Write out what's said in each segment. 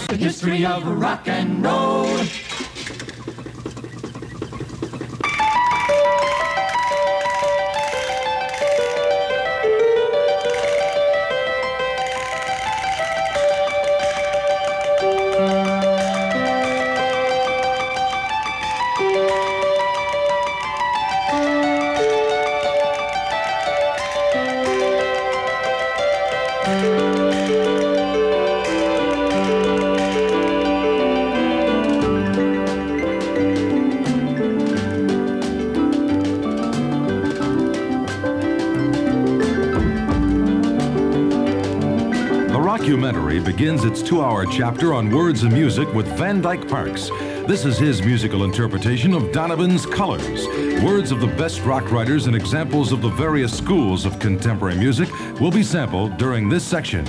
The history of rock and roll. Documentary begins its 2-hour chapter on words and music with Van Dyke Parks. This is his musical interpretation of Donovan's Colors. Words of the best rock writers and examples of the various schools of contemporary music will be sampled during this section.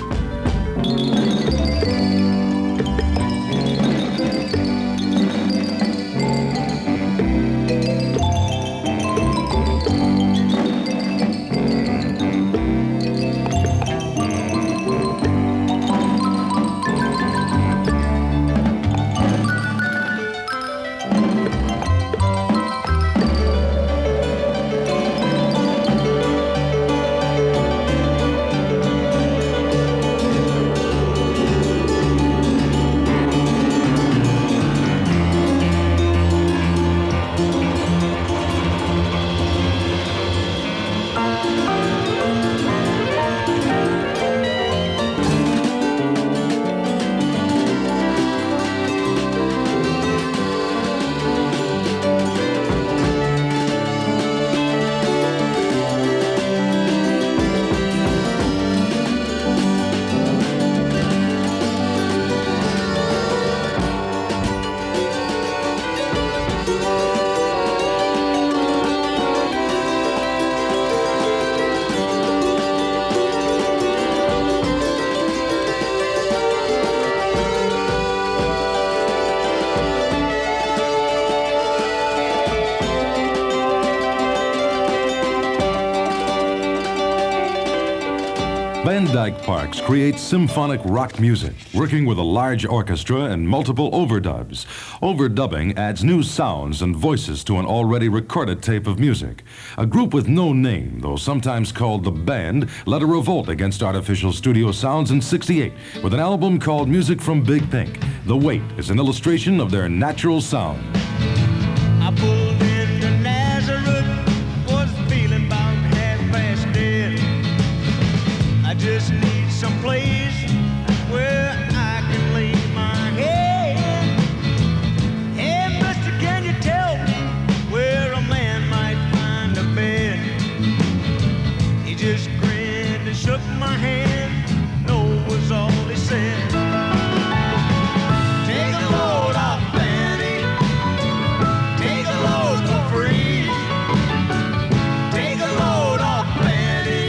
Van Dyke Parks creates symphonic rock music, working with a large orchestra and multiple overdubs. Overdubbing adds new sounds and voices to an already recorded tape of music. A group with no name, though sometimes called The Band, led a revolt against artificial studio sounds in '68 with an album called Music from Big Pink. The Weight is an illustration of their natural sound. I pulled into Nazareth, was feeling about half-past dead. I just need some place where I can lay my head. Hey, mister, can you tell me where a man might find a bed? He just grinned and shook my hand. No was all he said. Take a load off, Fanny. Take a load for free. Take a load off, Fanny.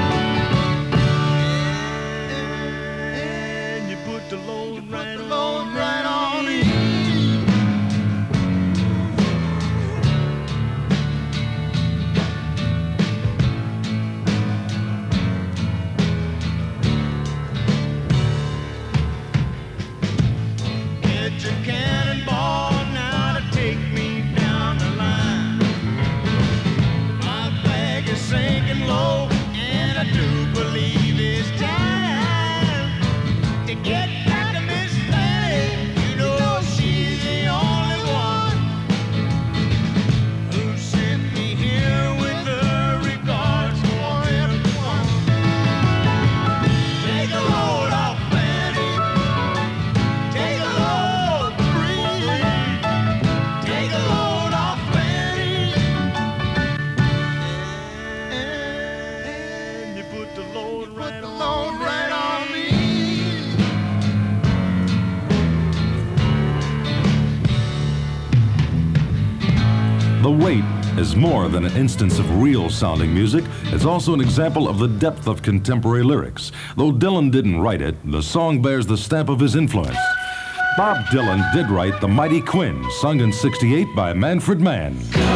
And you put the load right on me. Get your cannonball now to take me down the line. My flag is sinking low, and I do believe it's time to get back to Miss Fanny. You know she's the only one who sent me here with her regards for everyone. Take a load off, Fanny. Take a load free. Take a load off, Fanny. And you put the load right on me. The Weight is more than an instance of real-sounding music. It's also an example of the depth of contemporary lyrics. Though Dylan didn't write it, the song bears the stamp of his influence. Bob Dylan did write The Mighty Quinn, sung in '68 by Manfred Mann.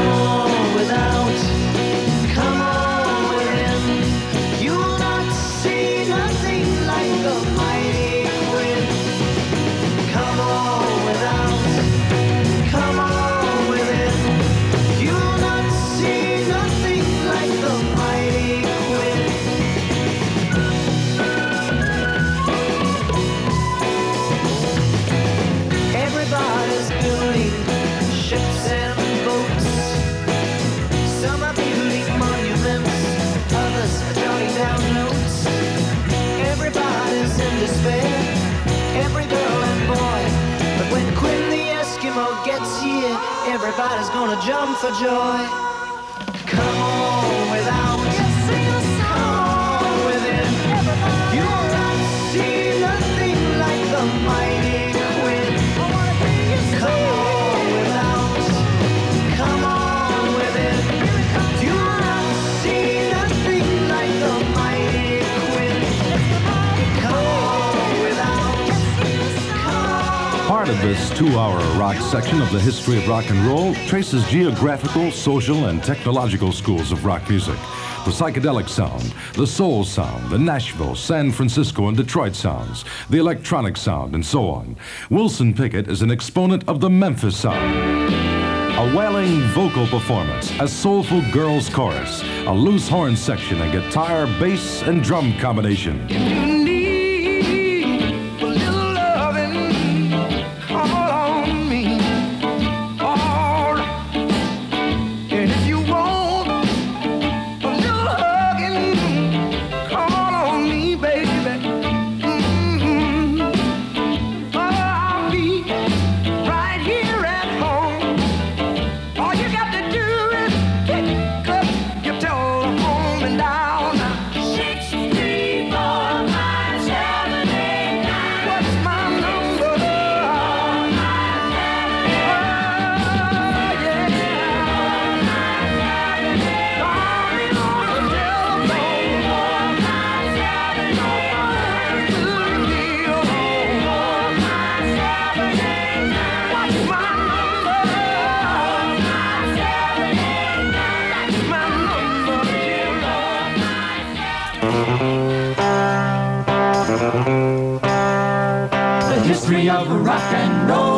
Come on within. You will not see nothing like the mighty Quinn. Everybody's gonna jump for joy. Come on without, come on within. You'll not see nothing like the mighty Quinn. Come on without, come on within. You'll not see nothing like the mighty Quinn. Come on without, come on. Part of this 2-hour rock section of the history of rock and roll traces geographical, social, and technological schools of rock music. The psychedelic sound, the soul sound, the Nashville, San Francisco, and Detroit sounds, the electronic sound, and so on. Wilson Pickett is an exponent of the Memphis sound. A wailing vocal performance, a soulful girls' chorus, a loose horn section, and guitar, bass, and drum combination. The history of rock and roll.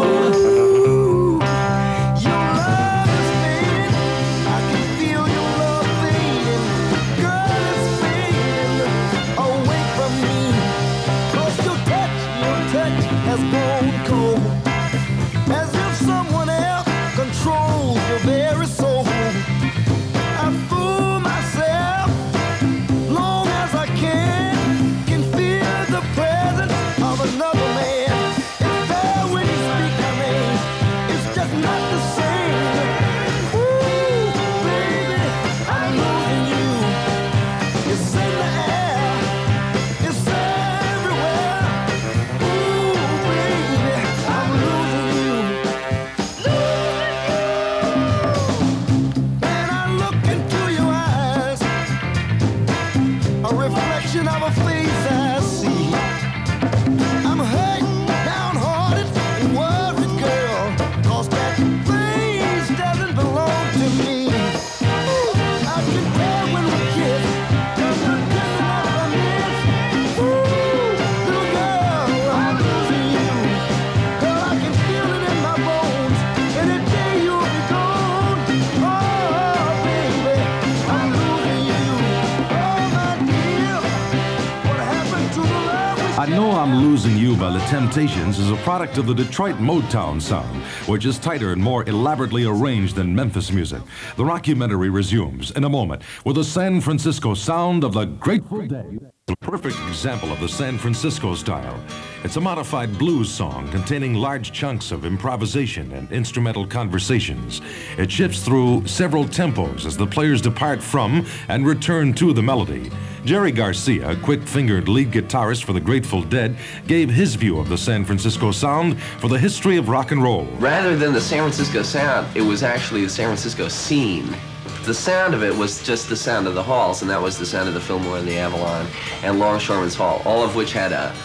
Losing You by The Temptations is a product of the Detroit Motown sound, which is tighter and more elaborately arranged than Memphis music. The rockumentary resumes in a moment with the San Francisco sound of the Grateful Dead. A perfect example of the San Francisco style. It's a modified blues song containing large chunks of improvisation and instrumental conversations. It shifts through several tempos as the players depart from and return to the melody. Jerry Garcia, quick-fingered lead guitarist for the Grateful Dead, gave his view of the San Francisco sound for the history of rock and roll. Rather than the San Francisco sound, it was actually the San Francisco scene. The sound of it was just the sound of the halls, and that was the sound of the Fillmore and the Avalon and Longshoremen's Hall, all of which had a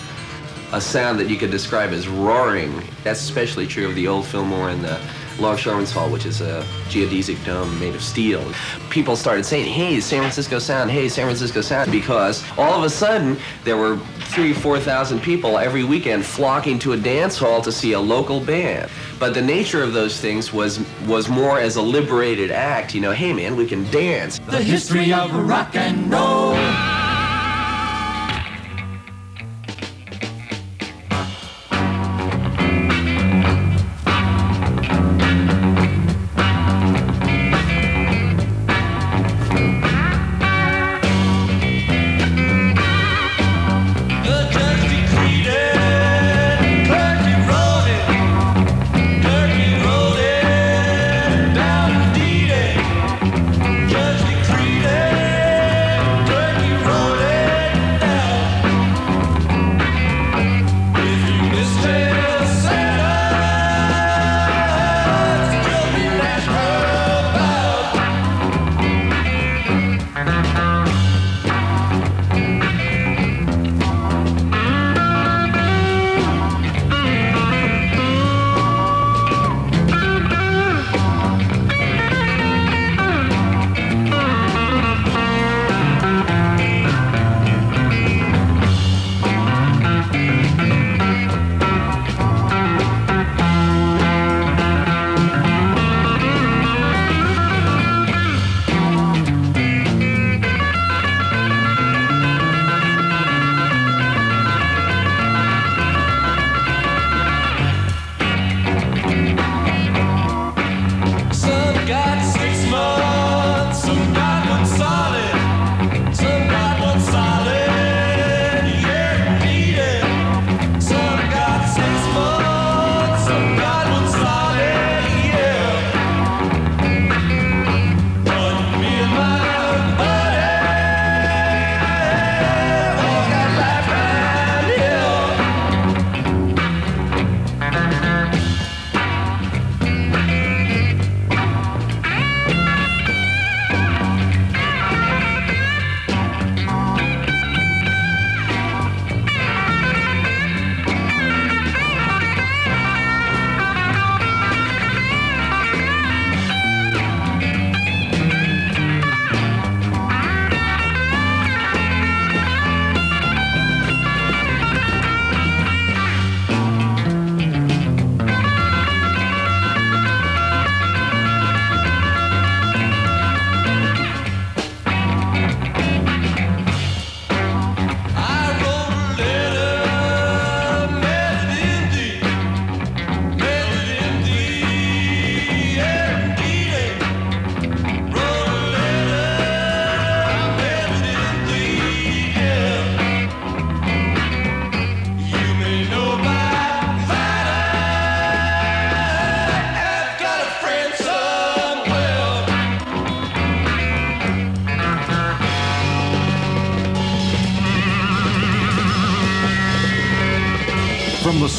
sound that you could describe as roaring. That's especially true of the old Fillmore and the Longshoremen's Hall, which is a geodesic dome made of steel. People started saying, hey, San Francisco sound, hey, San Francisco sound, because all of a sudden there were 3,000 or 4,000 people every weekend flocking to a dance hall to see a local band. But the nature of those things was more as a liberated act, you know, hey man, we can dance. The history of rock and roll.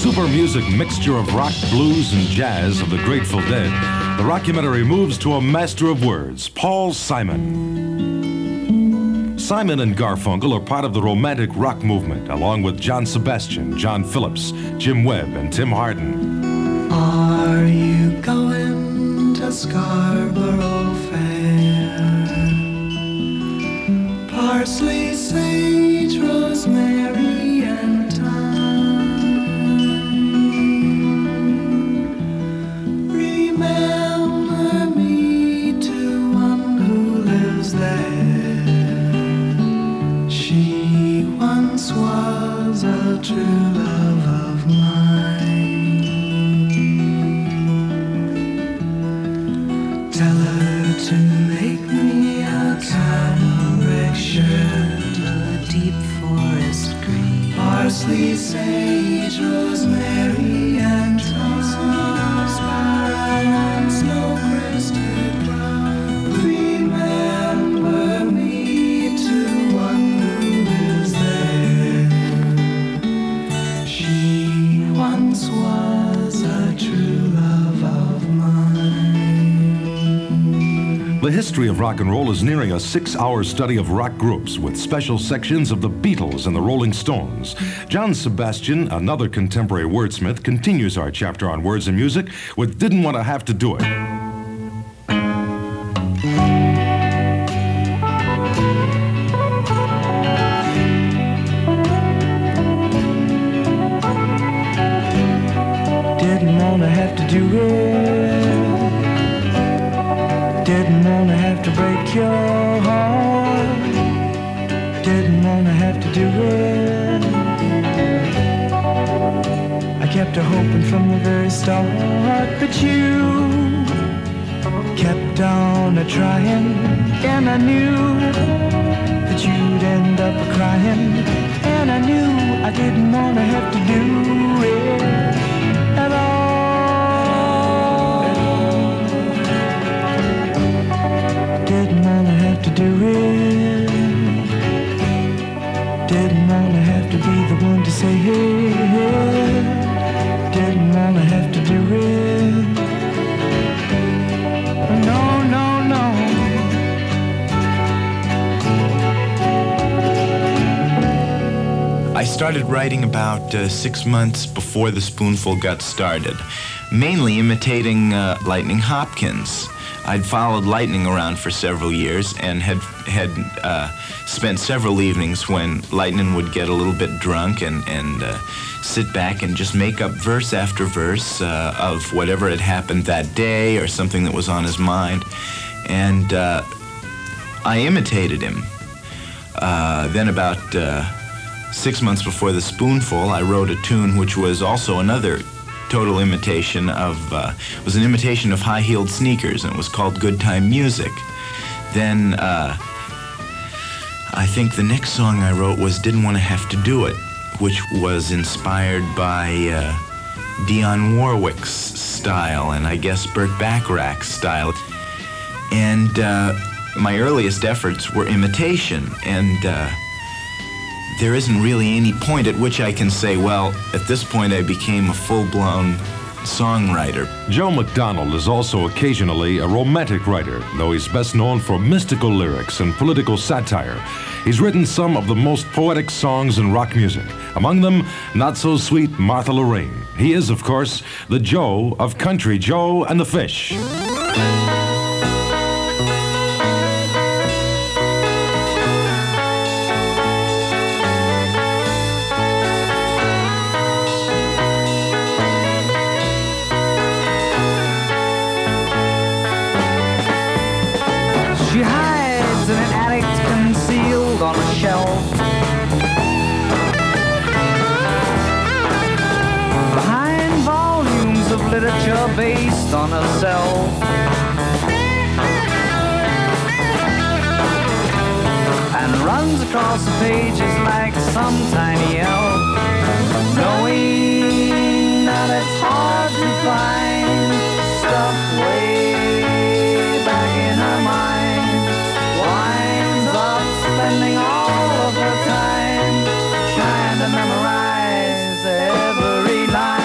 super music mixture of rock, blues, and jazz of the Grateful Dead, the rockumentary moves to a master of words, Paul Simon. Simon and Garfunkel are part of the romantic rock movement, along with John Sebastian, John Phillips, Jim Webb, and Tim Hardin. Are you going to Scarborough Fair? Parsley, sage, rosemary, and thyme. Remember me to one who lives there. She once was a true love of mine. Tell her to make me a cambric shirt, a deep forest green, parsley, sage, rosemary, and thyme, snow-crested brown. Remember me to one who lives there. She once was a true love of mine. The history of rock and roll is nearing a 6-hour study of rock groups with special sections of the Beatles and the Rolling Stones. John Sebastian, another contemporary wordsmith, continues our chapter on words and music with Didn't Want to Have to Do It. Didn't wanna have to do it. Didn't wanna have to break your heart. Didn't wanna have to do it. I kept a hoping from the very start, but you kept on a trying, and I knew that you'd end up a crying, and I knew I didn't wanna have to do it at all. Didn't wanna have to do it. Didn't wanna have to be the one to say it. Didn't wanna have to do it. No, no, no. I started writing about 6 months before the Spoonful got started, mainly imitating Lightning Hopkins. I'd followed Lightning around for several years and had spent several evenings when Lightning would get a little bit drunk and sit back and just make up verse after verse of whatever had happened that day or something that was on his mind. And I imitated him. Then about 6 months before the Spoonful, I wrote a tune which was also another total imitation of, was an imitation of high-heeled sneakers, and it was called Good Time Music. Then I think the next song I wrote was Didn't Want to Have to Do It, which was inspired by Dionne Warwick's style and I guess Burt Bacharach's style. And my earliest efforts were imitation, and there isn't really any point at which I can say, well, at this point I became a full-blown songwriter. Joe McDonald is also occasionally a romantic writer, though he's best known for mystical lyrics and political satire. He's written some of the most poetic songs in rock music, among them Not So Sweet Martha Lorraine. He is, of course, the Joe of Country Joe and the Fish. She hides in an attic concealed on a shelf. Behind volumes of literature based on herself. And runs across the pages like some tiny elf, knowing that it's hard to find stuff way back in her mind. Winds up spending all of her time trying to memorize every line.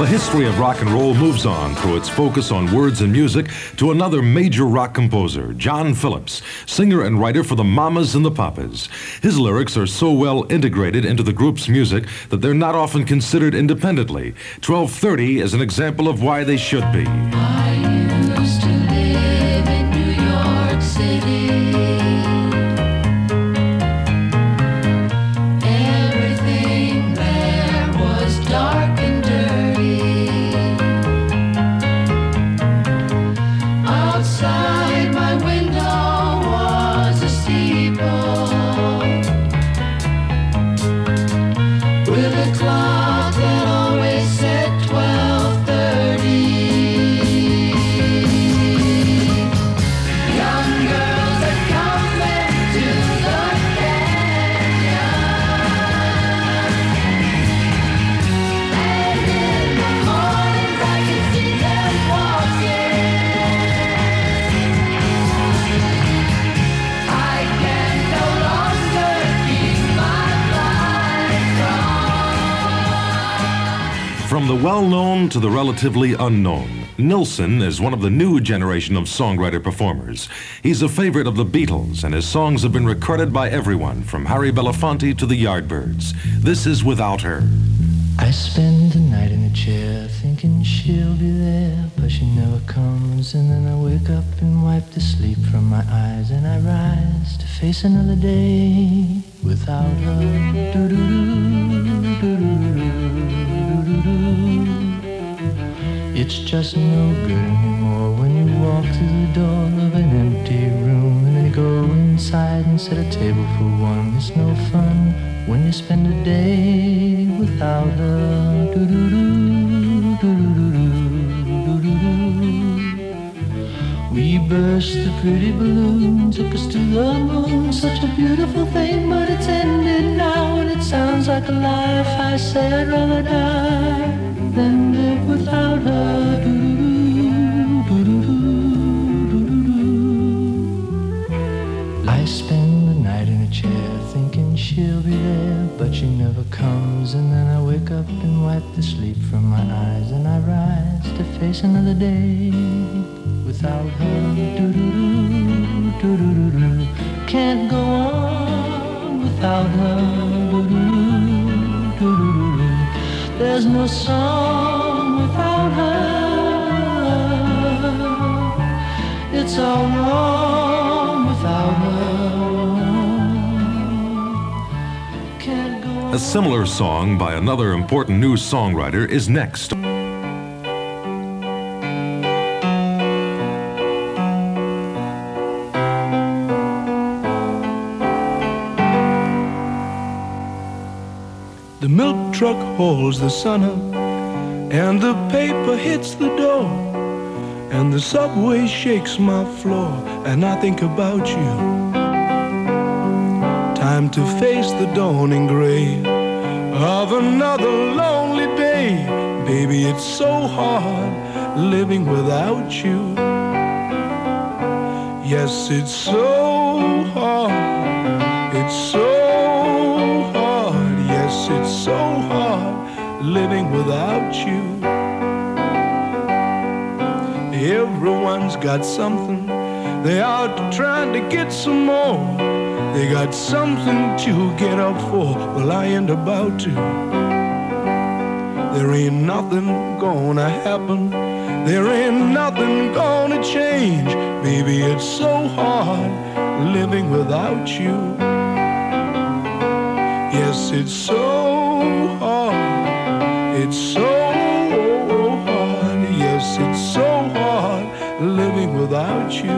The history of rock and roll moves on through its focus on words and music to another major rock composer, John Phillips, singer and writer for the Mamas and the Papas. His lyrics are so well integrated into the group's music that they're not often considered independently. 1230 is an example of why they should be. I used to live in New York City. Everything there was dark and dirty. Outside my window was a steeple with a clock that always said 12:30. Young girls are coming to the canyon, and in the mornings I can see them walking. I can no longer keep my blind from. From the well-known to the relatively unknown, Nilsson is one of the new generation of songwriter-performers. He's a favorite of the Beatles, and his songs have been recorded by everyone from Harry Belafonte to the Yardbirds. This is Without Her. I spend the night in a chair thinking she'll be there, but she never comes. And then I wake up and wipe the sleep from my eyes, and I rise to face another day without her. Do-do-do, do-do-do-do-do-do. It's just no good anymore when you walk through the door of an empty room and then you go inside and set a table for one. It's no fun when you spend a day without her. Do-do-do, do-do-do-do, do-do-do. We burst the pretty balloon, took us to the moon. Such a beautiful thing, but it's ended now, and it sounds like a life. I say I'd rather die than live without her. Do-do-do, do-do-do, do-do-do. I spend the night in a chair thinking she'll be there, but she never comes. And then I wake up and wipe the sleep from my eyes, and I rise to face another day without her. Do-do-do, do-do-do-do. Can't go on without her. Do-do-do, do-do-do-do. There's no song without her. It's all wrong without her. Can't go on. A similar song by another important new songwriter is next. The milk truck hauls the sun up, and the paper hits the door, and the subway shakes my floor, and I think about you. Time to face the dawning gray of another lonely day. Baby, it's so hard living without you. Yes, it's so hard. It's so hard. Yes, it's so hard living without you. Everyone's got something. They are trying to get some more. They got something to get up for. Well, I ain't about to. There ain't nothing gonna happen. There ain't nothing gonna change. Baby, it's so hard living without you. Yes, it's so hard. It's so hard. Yes, it's so hard living without you.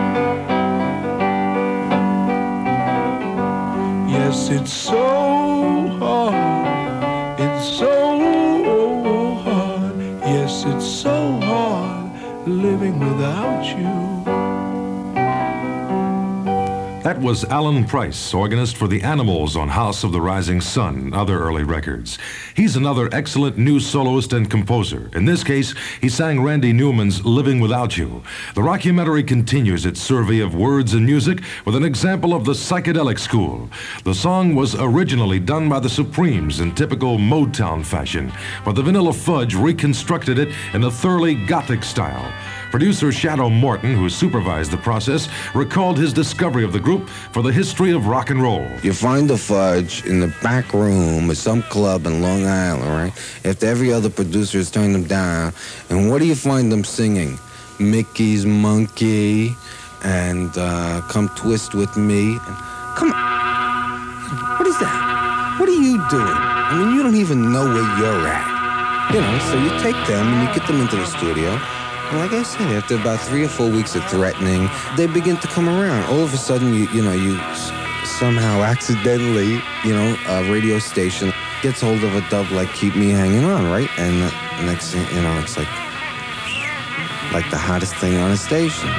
Yes, it's so hard. It's so hard. Yes, it's so hard living without you. That was Alan Price, organist for the Animals on House of the Rising Sun and other early records. He's another excellent new soloist and composer. In this case, he sang Randy Newman's Living Without You. The rockumentary continues its survey of words and music with an example of the psychedelic school. The song was originally done by the Supremes in typical Motown fashion, but the Vanilla Fudge reconstructed it in a thoroughly gothic style. Producer Shadow Morton, who supervised the process, recalled his discovery of the group for the history of rock and roll. You find the Fudge in the back room of some club in Long Island, right? After every other producer has turned them down. And what do you find them singing? Mickey's Monkey and Come Twist With Me. And, come on. What is that? What are you doing? I mean, you don't even know where you're at. You know, so you take them and you get them into the studio. And like I said, after about 3 or 4 weeks of threatening, they begin to come around. All of a sudden, you somehow accidentally, a radio station gets hold of a dub like Keep Me Hanging On, right? And the next thing, it's like the hottest thing on a station.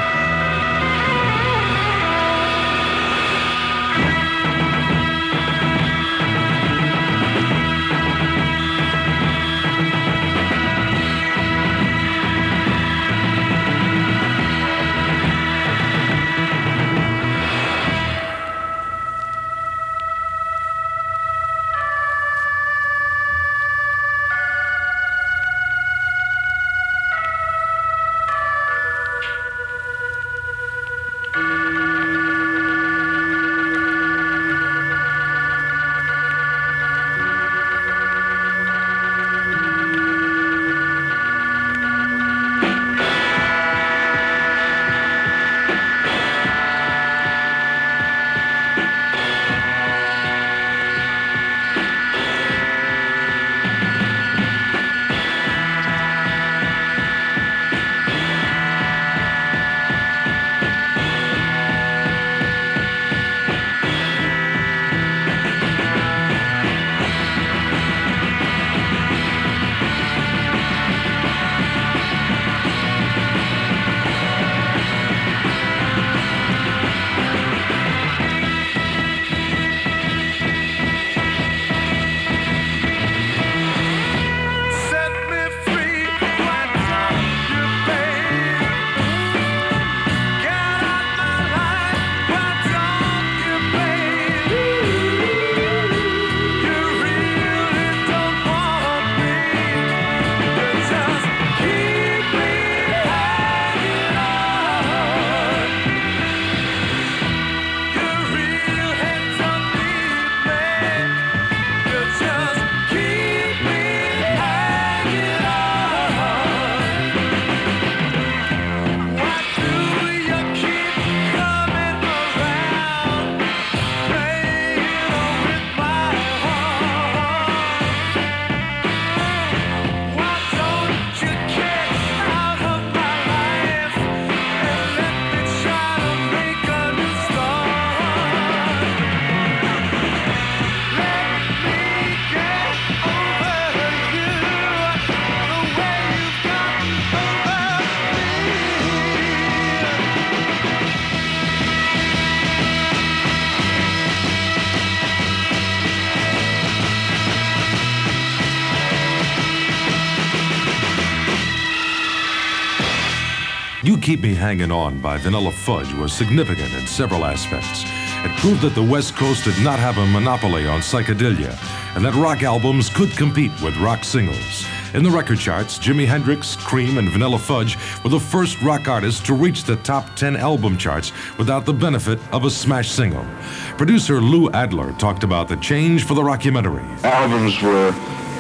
You Keep Me Hanging On by Vanilla Fudge was significant in several aspects. It proved that the West Coast did not have a monopoly on psychedelia, and that rock albums could compete with rock singles. In the record charts, Jimi Hendrix, Cream, and Vanilla Fudge were the first rock artists to reach the top 10 album charts without the benefit of a smash single. Producer Lou Adler talked about the change for the rockumentary. Albums were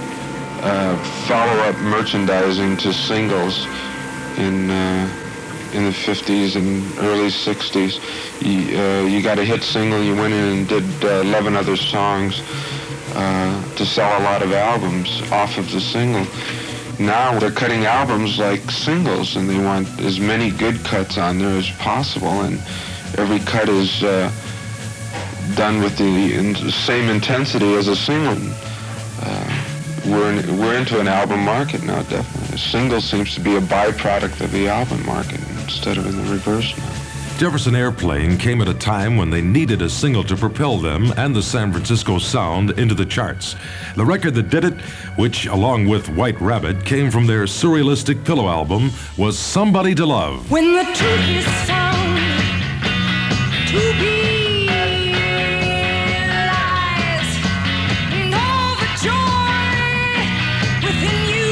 follow-up merchandising to singles in the 50s and early 60s. You got a hit single, you went in and did 11 other songs to sell a lot of albums off of the single. Now they're cutting albums like singles, and they want as many good cuts on there as possible, and every cut is done with the same intensity as a single. We're into an album market now, definitely. A single seems to be a byproduct of the album market instead of in the reverse now. Jefferson Airplane came at a time when they needed a single to propel them and the San Francisco sound into the charts. The record that did it, which along with White Rabbit came from their surrealistic Pillow album, was Somebody to Love. When the truth is found to be lies, and all the joy within you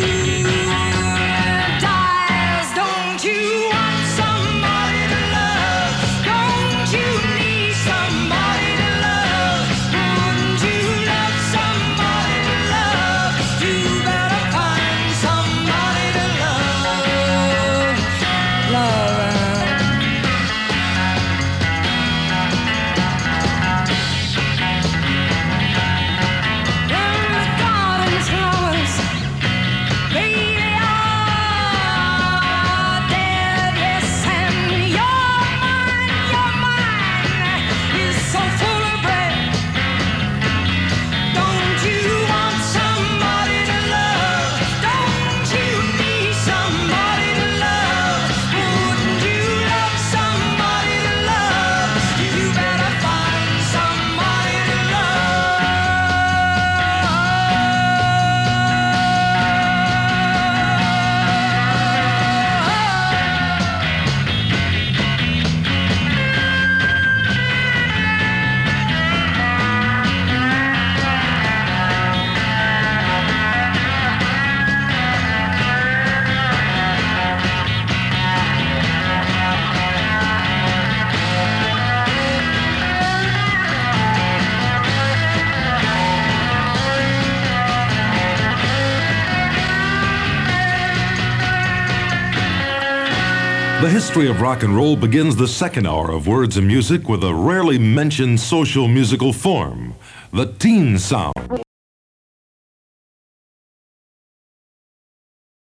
dies. Don't you want somebody to love? Don't you need somebody to love? Wouldn't you love somebody to love? You better find somebody to love. Love. The history of rock and roll begins the second hour of Words and Music with a rarely mentioned social musical form, the teen sound.